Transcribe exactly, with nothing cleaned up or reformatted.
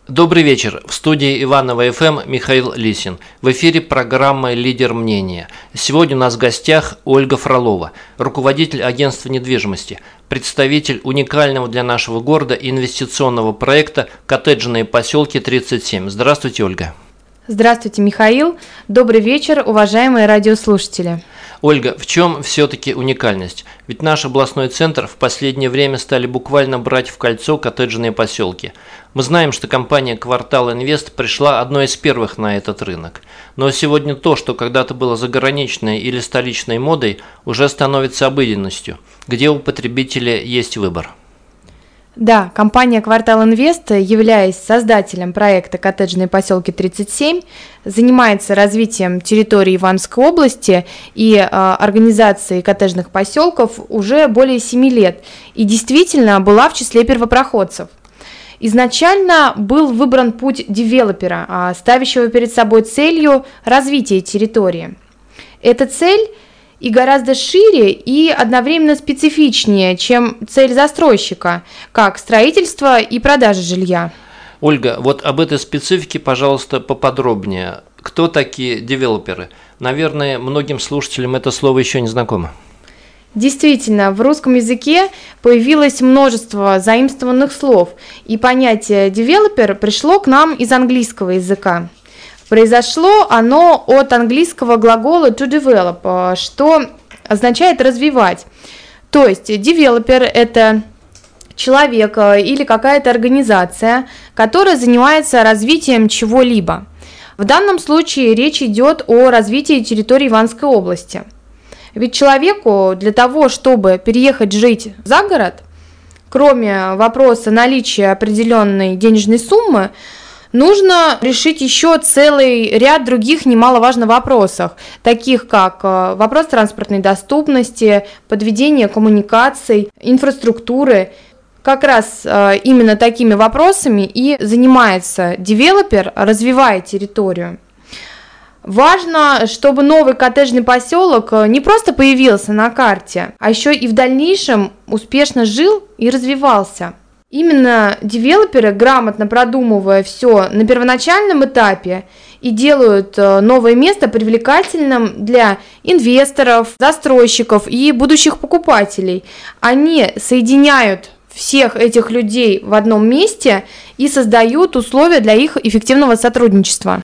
Добрый вечер. В студии Иваново эф эм Михаил Лисин. В эфире программа «Лидер мнения». Сегодня у нас в гостях Ольга Фролова, руководитель агентства недвижимости, представитель уникального для нашего города инвестиционного проекта «Коттеджные поселки тридцать семь». Здравствуйте, Ольга. Здравствуйте, Михаил. Добрый вечер, уважаемые радиослушатели. Ольга, в чем все-таки уникальность? Ведь наш областной центр в последнее время стали буквально брать в кольцо коттеджные поселки. Мы знаем, что компания «Квартал Инвест» пришла одной из первых на этот рынок. Но сегодня то, что когда-то было заграничной или столичной модой, уже становится обыденностью, где у потребителя есть выбор. Да, компания «Квартал Инвест», являясь создателем проекта «Коттеджные поселки тридцать семь», занимается развитием территории Ивановской области и э, организацией коттеджных поселков уже более семи лет и действительно была в числе первопроходцев. Изначально был выбран путь девелопера, ставящего перед собой целью развития территории. Эта цель и гораздо шире и одновременно специфичнее, чем цель застройщика, как строительство и продажа жилья. Ольга, вот об этой специфике, пожалуйста, поподробнее. Кто такие девелоперы? Наверное, многим слушателям это слово еще не знакомо. Действительно, в русском языке появилось множество заимствованных слов, и понятие «девелопер» пришло к нам из английского языка. Произошло оно от английского глагола to develop, что означает развивать. То есть девелопер – это человек или какая-то организация, которая занимается развитием чего-либо. В данном случае речь идет о развитии территории Ивановской области. Ведь человеку для того, чтобы переехать жить за город, кроме вопроса наличия определенной денежной суммы, нужно решить еще целый ряд других немаловажных вопросов, таких как вопрос транспортной доступности, подведения коммуникаций, инфраструктуры. Как раз именно такими вопросами и занимается девелопер, развивая территорию. Важно, чтобы новый коттеджный поселок не просто появился на карте, а еще и в дальнейшем успешно жил и развивался. Именно девелоперы, грамотно продумывая все на первоначальном этапе, и делают новое место привлекательным для инвесторов, застройщиков и будущих покупателей. Они соединяют всех этих людей в одном месте и создают условия для их эффективного сотрудничества.